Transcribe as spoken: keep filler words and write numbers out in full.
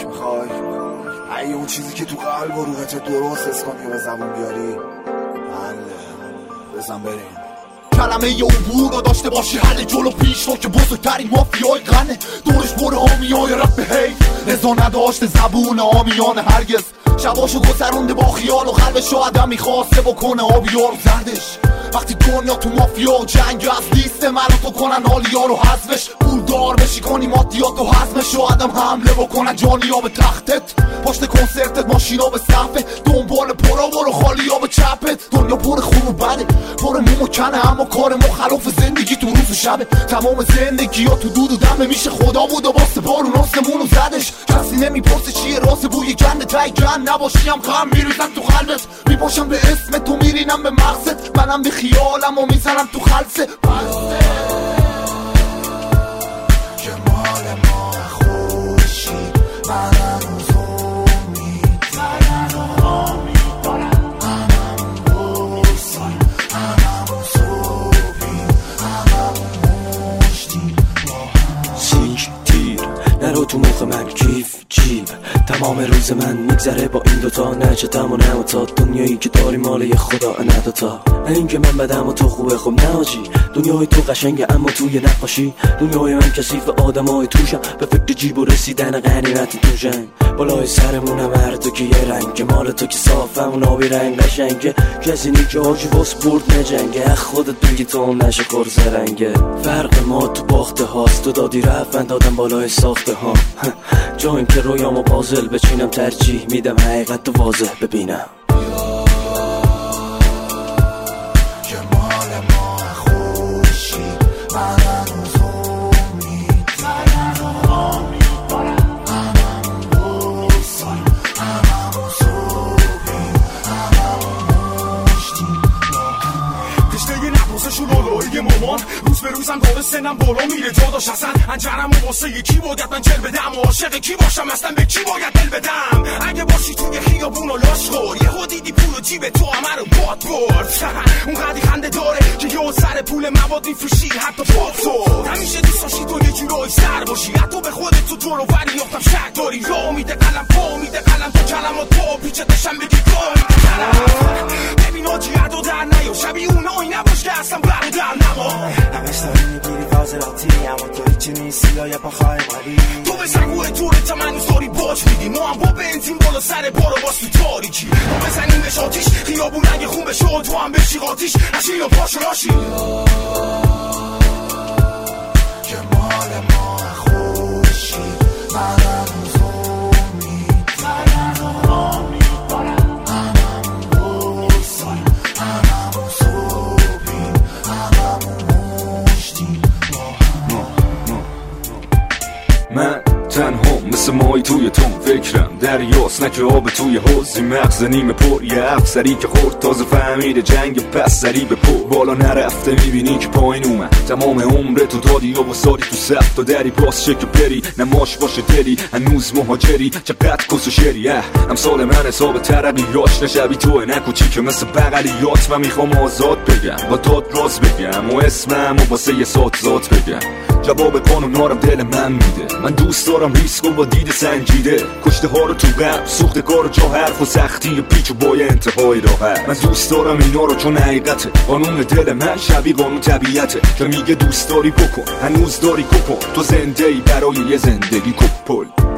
کمک میخوای؟ اگه اون چیزی که تو قلب و روحت درست حس کنی و به زبون بیاری حله، بزن بریم. کلمه ی عبور رو داشته باشی حل جلو پیش رو که بزرگترین مافیای قنه دورش بر آمیای رفت به حیف رضا نداشته زبون آمیان هرگز شباشو گذرونده با خیال و قلبشو آدم میخواسته بکنه آبیار و زردش وقتی دنیا تو مافیا و جنگ از لیست من تو کنن حالیا رو حذفش پولدار بشی کنی مادیات و حزمش و آدم حمله بکنن جانیا به تختت پشت کنسرتت ماشینا به صفه دنبال پرا برو خالیا به چپت دنیا پر خون و بده پر موم و کنه اما کار مخالف زندگی تو روز و شبه تمام زندگی ها تو دود و دمه میشه خدا بود و واسه بارون آسمون و زدش کسی نمیپرسه چیه راست بوی گنده تای گن نباشیم غم میریزم تو قلبت میپاشم به اسم تو میرینم به مغزت منم به خیالم و میزنم تو خلصه که مال ما خوشی منم زومید منم امید دارم منم بوسیم منم صوبیم منم مشتیم سیک تیر نرو تو مخ من کیف جیب تمام روز من میگذره با این دوتا نه چتم و نه تا دنیایی که داری مال یه خدا نه دوتا نه این که من بدم و تو خوبه خب نه آجی دنیای تو قشنگه اما توی نقاشی دنیای من کثیف آدم های توشم به فکر جیب و رسیدن غنیمت تو جنگ بالای سرمونم هر تو که یه رنگ مال تو که صافم و نابی رنگ قشنگه کسی نی که آجی واس برد نجنگه خودت بگی تو نشه خورز رنگه فرق ما تو باخته هاست تو دادی رفت من دادم بالای ساخته ها جا این که رویامو پازل بچینم ترجیح میدم حقیقت تو واضح ببینم که مال ما خوشی منم زومید منم امید دارم منم بوسیم منم صوبیم منم مشتیم تشنه نبرسشون آلایی مامان روز به روزم داره سنم بالا میره جاداش اصلا انجرم و واسه یکی باید من جل بدم و عاشق کی باشم اصلا به کی باید دل بدم اگه باشی توی خیابون و لاش خور یه ها دیدی پول و جیب تو همه رو باد برد اون قدی خنده داره که یه سر پول مواد میفروشی حتی پاد تو همیشه دوست داشتی تو یه جورایی سر باشی حتی به خودت تو جور و وری یافتم شک داری را میده قلم پا میده قلم تو کلمات پا پیچه داشتم بگی کاری ببین آجی عدو در نیا شبیه اونایی نباش که اصلا برو در نما همش داری میگیری فاضلاتی اما تو هیچی نیستی یا یه پاخای مالی تو به سنگوه توره تا منوز داری باج میدی ما هم با بنزین بالا سر بارو باز تو تاریکی ما بزنیم بهش آتیش خیابون اگه خون بشه و تو هم بشی قاتیش نشی یا پاشو راشی که مال ما خوشی منم زومید منم امید دارم منم بوسیم منم صوبیم منم مشتیم من تنها مثل مای توی تون فکرم دریاست نکه آب توی حوزی مغز نیمه پر یه افسری که خورد تازه فهمیده جنگ پس سری به پر بالا نرفته میبینی که پایین اومد تمام عمر تو دادی و وسادی تو سخت و دری باز چه که بری نماش باشه دلی هنوز مهاجری چقدر کس و شری امثال من حساب ترقیاش نشبی توه نکوچی که مثل بغلیات من میخوام آزاد بگم با داد راز بگم و اسمم و واسه یه سات ذات بگم جواب قانونارم دل من میده من دوست دارم ریسک و با دید سنجیده کشته ها رو تو قلب سوخته کار جا حرف و سختی و پیچ و بای انتهای راحت من دوست دارم اینا رو چون حقیقته قانون دل من شبیه قانون طبیعته که میگه دوست داری بکن هنوز داری کپن تو زنده ای برای یه زندگی کپل